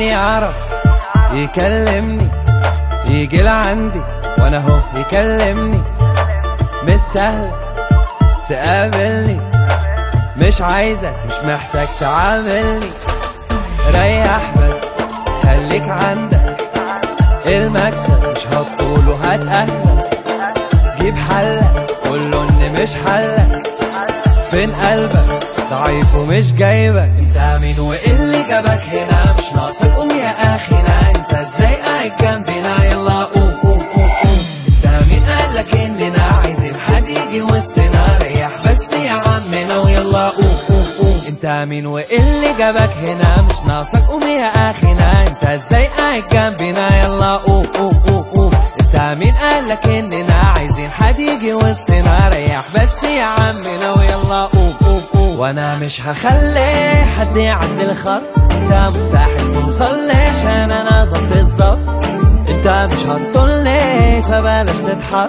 يعرف يكلمني يجي لعندي وانا هو يكلمني. مش سهل تقابلني، مش عايزك مش محتاج تعاملني. ريح بس خليك عندك، المكسب مش هتطوله هتأهلك. جيب حلك قوله ان مش حلك، فين قلبك ضعيف ومش جايبك. انت مين وايه اللي جابك هنا؟ مش ناقصك قوم يا اخينا. انت ازاي قاعد جنبنا؟ يلا قوم قوم قوم قوم. انت مين قالك اننا عايزين حد يجي وسطنا؟ ريح بس يا عمنا ويلا قوم قوم قوم. انت مين وايه اللي جابك هنا؟ مش ناقصك قوم يا اخينا. انت ازاي قاعد جنبنا؟ يلا قوم قوم قوم قوم. انت مين قالك اننا عايزين حد يجي وسطنا؟ ريح بس يا عمنا ويلا قوم قوم قوم. وانا مش هخلي حد يعدي الخط، انت مستحيل توصلي عشان انا ظبط الظبط. انت مش هتطلني فبلاش تتحط.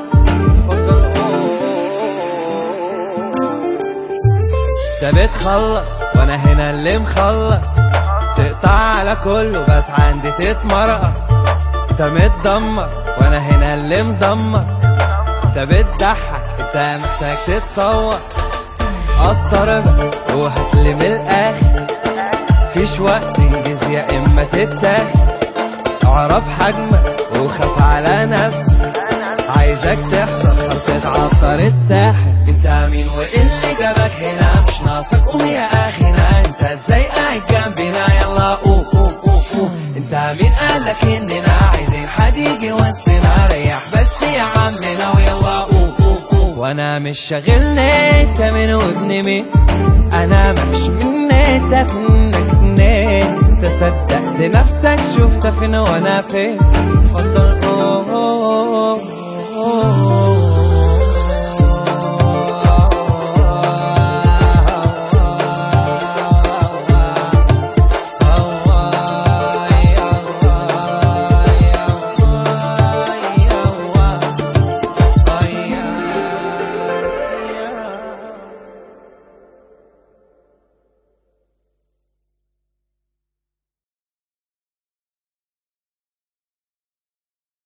انت بتخلص وانا هنا اللي مخلص، تقطع على كله بس عندي تتمرقص. انت متدمر وانا هنا اللي مدمر. انت بتضحك انت محتاج تتصور. قصر بس وهتلم الاخر، فيش وقت تنجز يا اما تتاخد. اعرف حجمك وخاف على نفسك، عايزك تحصل خلطة عطر الساحل. انت مين وايه اللي جابك هنا؟ مش ناقصك قوم يا اخينا. انت ازاي قاعد جنبنا؟ يلا قوم قوم قوم قوم. انت مين قالك اننا عايزين حد يجي وسطنا؟ ريح بس يا عمنا ويلا قوم قوم قوم. وانا مش شاغلني انت مين وابن مين، انا مفيش مني تفنك اتنين. انت صدقت نفسك شفت فين وانا فين. اتفضل